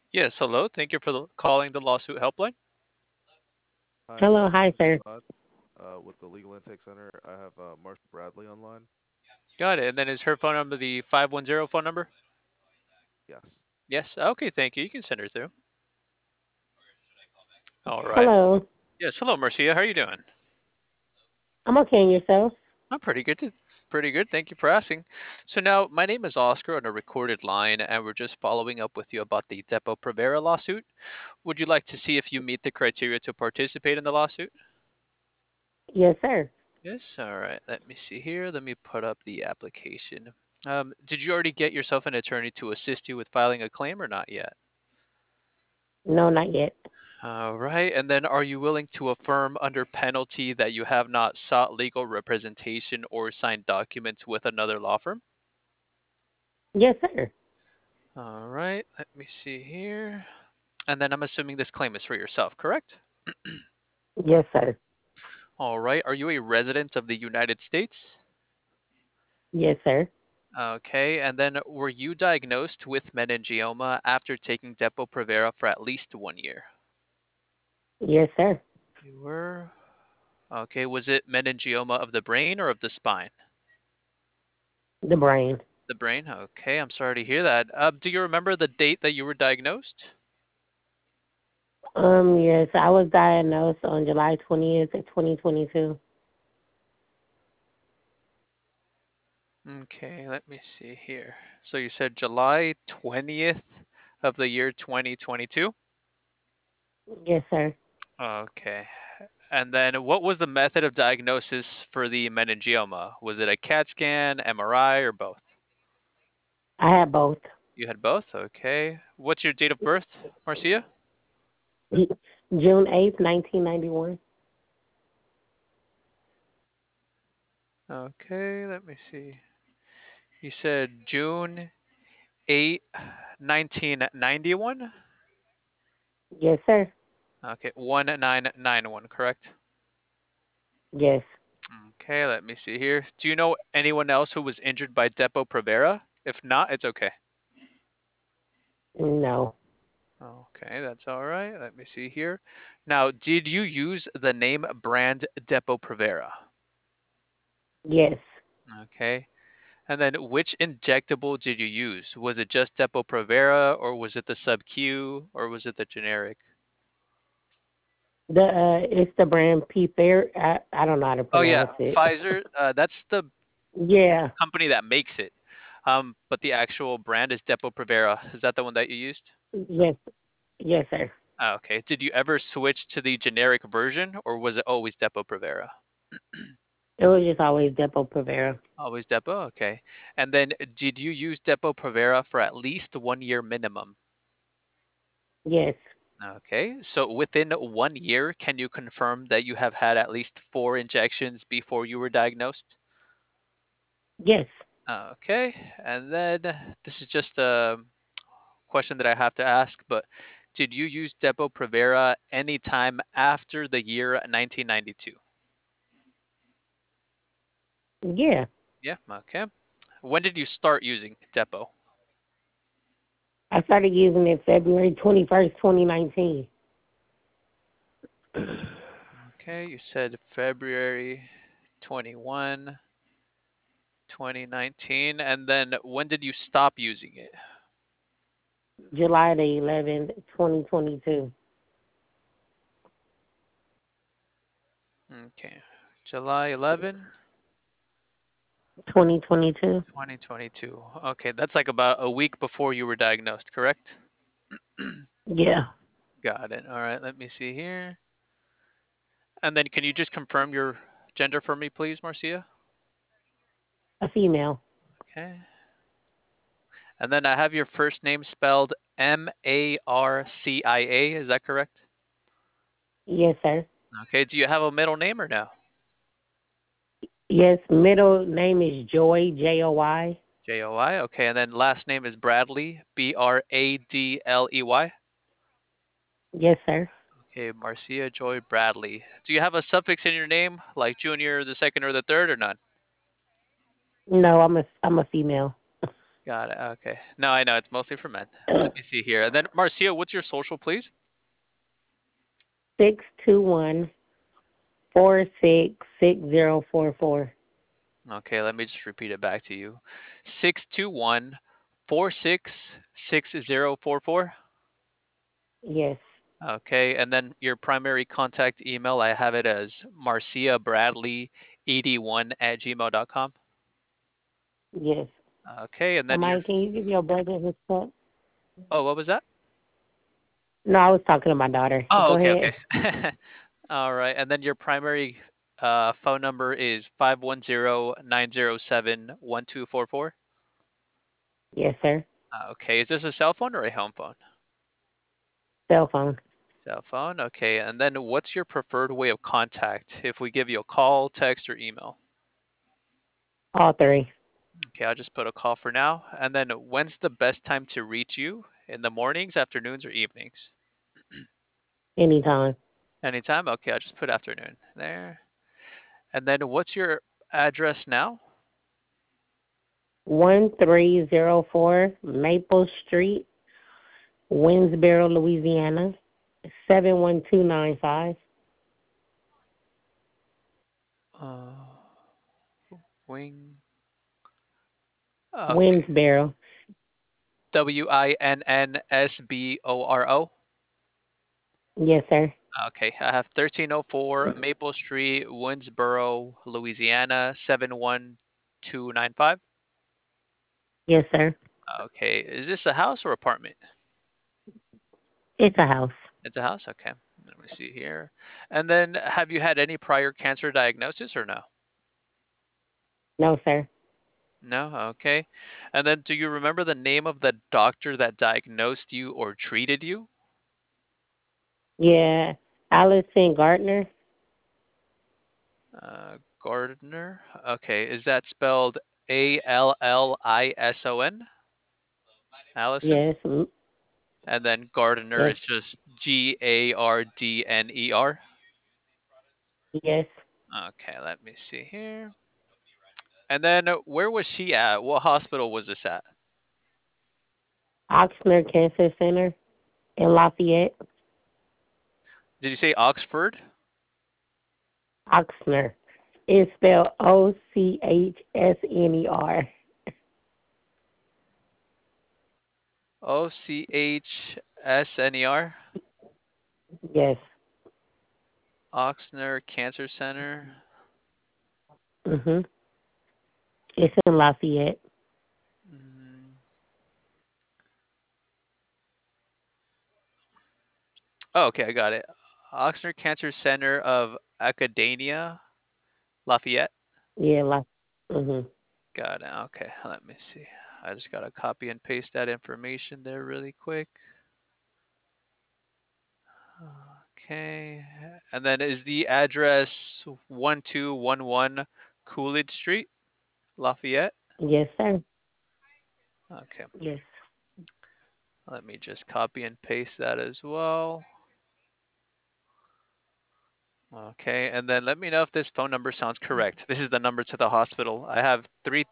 Yes, hello. Thank you for calling the lawsuit helpline. Hi, Hello, my hi, name is sir. Ahmad with the Legal Intake Center. I have Marshall Bradley online. Got it. And then is her phone number the 510 phone number? Yes. Yes. Okay, thank you. You can send her through. All right. Hello. Yes, hello, Marcia. How are you doing? I'm okay, and yourself? I'm pretty good. Pretty good. Thank you for asking. So now, my name is Oscar on a recorded line, and we're just following up with you about the Depo Provera lawsuit. Would you like to see if you meet the criteria to participate in the lawsuit? Yes, sir. Yes. All right. Let me see here. Let me put up the application. Did you already get yourself an attorney to assist you with filing a claim or not yet? No, not yet. All right. And then are you willing to affirm under penalty that you have not sought legal representation or signed documents with another law firm? Yes, sir. All right. Let me see here. And then I'm assuming this claim is for yourself, correct? Yes, sir. All right. Are you a resident of the United States? Yes, sir. Okay. And then were you diagnosed with meningioma after taking Depo-Provera for at least 1 year? Yes, sir. You were. Okay. Was it meningioma of the brain or of the spine? The brain. The brain. Okay. I'm sorry to hear that. Do you remember the date that you were diagnosed? Yes, I was diagnosed on July 20th, 2022. Okay. Let me see here. So you said July 20th of the year 2022? Yes, sir. Okay. And then what was the method of diagnosis for the meningioma? Was it a CAT scan, MRI, or both? I had both. You had both? Okay. What's your date of birth, Marcia? June 8th, 1991. Okay, let me see. You said June 8, 1991? Yes, sir. Okay, 1991, correct? Yes. Okay, let me see here. Do you know anyone else who was injured by Depo-Provera? If not, it's okay. No. Okay, that's all right. Let me see here. Now, did you use the name brand Depo-Provera? Yes. Okay. And then which injectable did you use? Was it just Depo-Provera or was it the sub-Q or was it the generic? It's the brand P Fair. I don't know how to Oh pronounce yeah, it. Pfizer. That's the Yeah. company that makes it. But the actual brand is Depo-Provera. Is that the one that you used? Yes. Yes, sir. Okay. Did you ever switch to the generic version or was it always Depo-Provera? It was just always Depo Provera. Always Depo? Okay. And then did you use Depo-Provera for at least 1 year minimum? Yes. Okay. So within 1 year, can you confirm that you have had at least 4 injections before you were diagnosed? Yes. Okay. And then this is just a question that I have to ask, but did you use Depo-Provera anytime after the year 1992? Yeah. Yeah. Okay. When did you start using Depo? I started using it February 21st, 2019. Okay. You said February 21, 2019. And then when did you stop using it? July 2022. Okay. July 11, 2022. 2022. Okay, that's like about a week before you were diagnosed, correct? Yeah. Got it. All right, let me see here. And then can you just confirm your gender for me, please, Marcia? A female. Okay. And then I have your first name spelled Marcia. Is that correct? Yes, sir. Okay. Do you have a middle name or no? Yes, middle name is Joy, Joy. Joy. Okay. And then last name is Bradley, Bradley. Yes, sir. Okay, Marcia Joy Bradley. Do you have a suffix in your name, like junior, the second, or the third, or none? No, I'm a female. Got it. Okay. No, I know it's mostly for men. Let me see here. And then Marcia, what's your social, please? 621-466044. Okay, let me just repeat it back to you. 621-466044. Yes, Okay, and then your primary contact email, I have it as marciabradley81 at gmail.com. yes. Okay, and then your, Somebody, can you give your brother his cup? oh, what was that? No, I was talking to my daughter. Oh, Go okay, ahead. okay. All right, and then your primary phone number is 510-907-1244. Yes, sir. Okay, is this a cell phone or a home phone? Cell phone. Cell phone, okay. And then what's your preferred way of contact if we give you a call, text, or email? All three. Okay, I'll just put a call for now. And then when's the best time to reach you? In the mornings, afternoons, or evenings? Anytime. Anytime? Okay, I'll just put afternoon there. And then what's your address now? 1304 Maple Street, Winsboro, Louisiana, 71295. Uh, Wing. Okay. Winsboro. Winnsboro. Yes, sir. Okay, I have 1304 Maple Street, Winsboro, Louisiana, 71295. Yes, sir. Okay, is this a house or apartment? It's a house. It's a house? Okay. Let me see here. And then have you had any prior cancer diagnosis or no? No, sir. No? Okay. And then do you remember the name of the doctor that diagnosed you or treated you? Yeah. Allison Gardner. Gardner? Okay, is that spelled Allison? Allison? Yes. And then Gardner Yes. is just Gardner. Yes. Okay, let me see here. And then where was she at? What hospital was this at? Oxnard Cancer Center in Lafayette. Did you say Oxford? Oxnard. It's spelled Ochsner. Ochsner? Yes. Oxnard Cancer Center. Mhm. It's in Lafayette. Mm. Oh, okay, I got it. Oxnard Cancer Center of Academia, Lafayette. Yeah, Mhm. Got it. Okay, let me see. I just gotta copy and paste that information there really quick. Okay, and then is the address 1211 Coolidge Street, Lafayette? Yes, sir. Okay, Yes. let me just copy and paste that as well. Okay, and then let me know if this phone number sounds correct. This is the number to the hospital. I have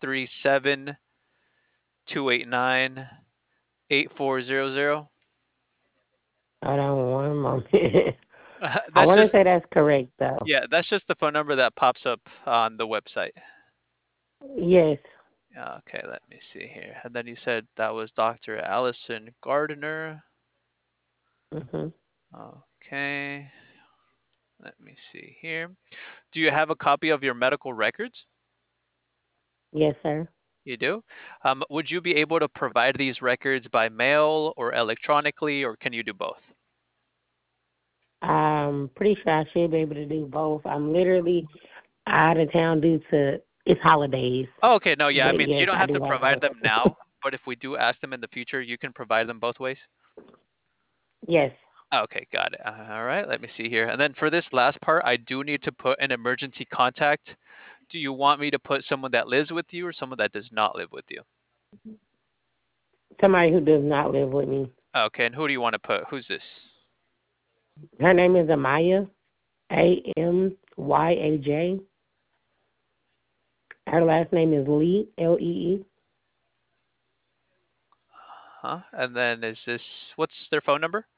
337-289-8400. Hold on one moment. I That's want to just, say that's correct, though. yeah, that's just the phone number that pops up on the website. Yes. Okay, let me see here. And then you said that was Dr. Allison Gardner. Mhm. Okay, let me see here. Do you have a copy of your medical records? Yes, sir. You do? Would you be able to provide these records by mail or electronically, or can you do both? I'm pretty sure I should be able to do both. I'm literally out of town due to it's holidays. Oh, okay, no, yeah, I But mean, you yes, don't I have to do have provide both. them now, but if we do ask them in the future, you can provide them both ways. Yes. Okay, got it. All right, let me see here. And then for this last part, I do need to put an emergency contact. Do you want me to put someone that lives with you or someone that does not live with you? Somebody who does not live with me. Okay, and who do you want to put? Who's this? Her name is Amaya. Amyaj. Her last name is Lee. Lee. huh. And then what's their phone number?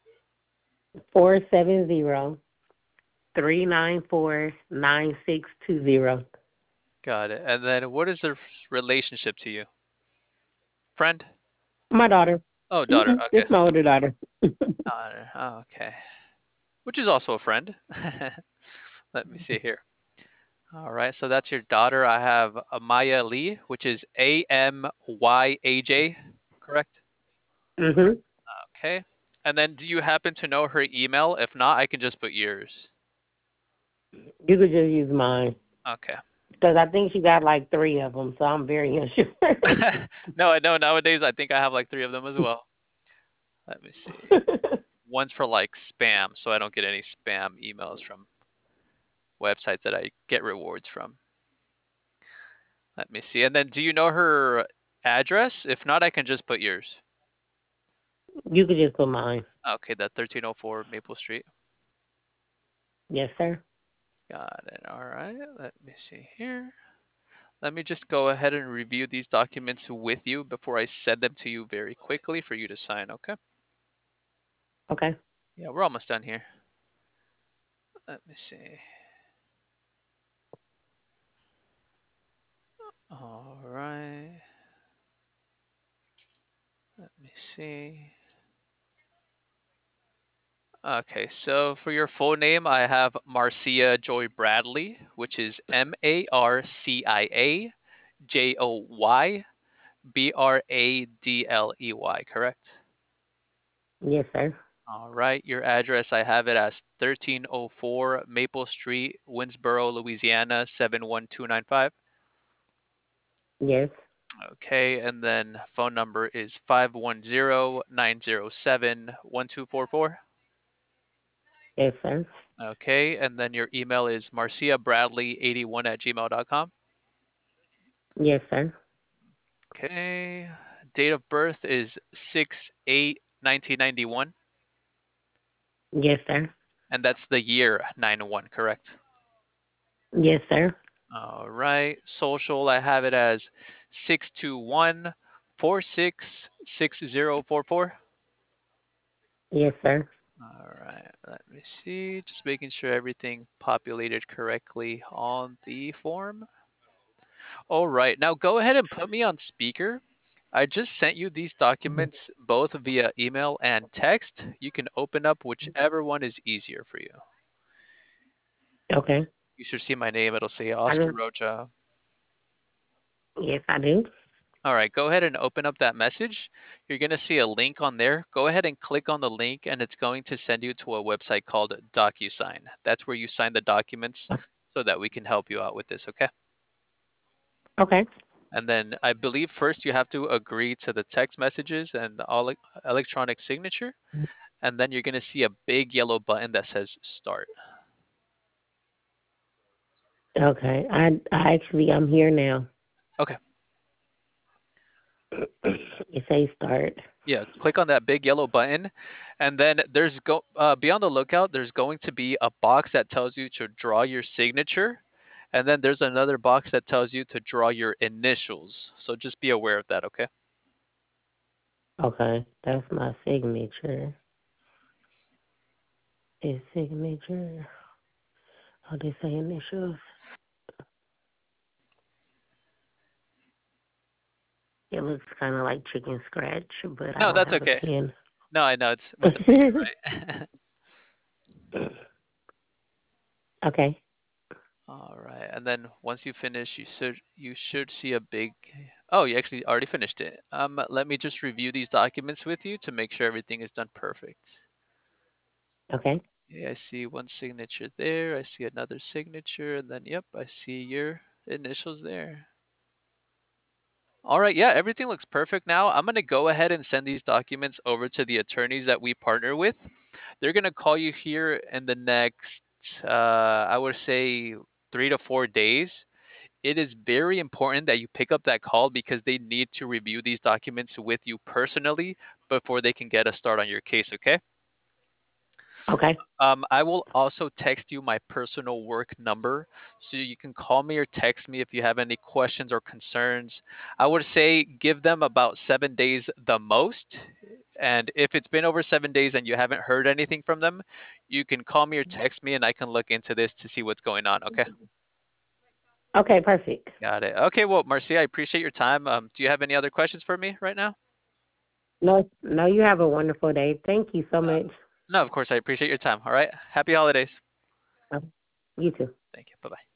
470-394-9620. Got it. And then what is their relationship to you? Friend? My daughter. Oh, daughter. Okay. It's my older daughter. Daughter. Oh, okay. Which is also a friend. Let me see here. All right. So that's your daughter. I have Amaya Lee, which is AMYAJ, correct? hmm Okay. And then do you happen to know her email? If not, I can just put yours. You could just use mine. Okay. Because I think she got like three of them, so I'm very unsure. No, I know nowadays I think I have like three of them as well. Let me see. One's for like spam, so I don't get any spam emails from websites that I get rewards from. Let me see. And then do you know her address? If not, I can just put yours. You could just put mine. Okay, that 1304 Maple Street. Yes, sir. Got it. All right. Let me see here. Let me just go ahead and review these documents with you before I send them to you very quickly for you to sign, okay? Okay. Yeah, we're almost done here. Let me see. All right. Let me see. Okay, so for your full name, I have Marcia Joy Bradley, which is MarciaJoybradley, correct? Yes, sir. All right, your address, I have it as 1304 Maple Street, Winsboro, Louisiana, 71295. Yes. Okay, and then phone number is 510-907-1244. Yes, sir. Okay, and then your email is marciabradley81 at gmail.com. Yes, sir. Okay, date of birth is 6/8/1991, Yes, sir. and that's the year 91, correct? Yes, sir. All right, social, I have it as 621-466044. Yes, sir. All right, let me see. Just making sure everything populated correctly on the form. All right, now go ahead and put me on speaker. I just sent you these documents both via email and text. You can open up whichever one is easier for you. Okay. You should see my name. It'll say I Oscar do. Rocha. Yes, I do. All right, go ahead and open up that message. You're going to see a link on there. Go ahead and click on the link, and it's going to send you to a website called DocuSign. That's where you sign the documents so that we can help you out with this, okay? Okay. And then I believe first you have to agree to the text messages and all electronic signature. And then you're going to see a big yellow button that says start. Okay. I'm here now. Okay. It says start. Yeah, click on that big yellow button, and then be on the lookout. There's going to be a box that tells you to draw your signature, and then there's another box that tells you to draw your initials. So just be aware of that, okay? Okay. That's my signature. Is signature. Oh, they say initials. It looks kind of like chicken scratch, but I No, don't that's have a okay. pen. No, I know it's with the finger, right? Okay. All right, and then once you finish, you should see a big. Oh, you actually already finished it. Let me just review these documents with you to make sure everything is done perfect. Okay. Yeah, I see one signature there. I see another signature, and then yep, I see your initials there. All right, yeah, everything looks perfect now. I'm gonna go ahead and send these documents over to the attorneys that we partner with. They're gonna call you here in the next, I would say, 3 to 4 days. It is very important that you pick up that call because they need to review these documents with you personally before they can get a start on your case, okay? Okay. I will also text you my personal work number so you can call me or text me if you have any questions or concerns. I would say give them about 7 days the most. And if it's been over 7 days and you haven't heard anything from them, you can call me or text me and I can look into this to see what's going on. Okay. Okay, perfect. Got it. Okay. Well, Marcia, I appreciate your time. Do you have any other questions for me right now? No, no, you have a wonderful day. Thank you so Uh, much. no, of course. I appreciate your time. All right. Happy holidays. Uh, You too. Thank you. Bye bye.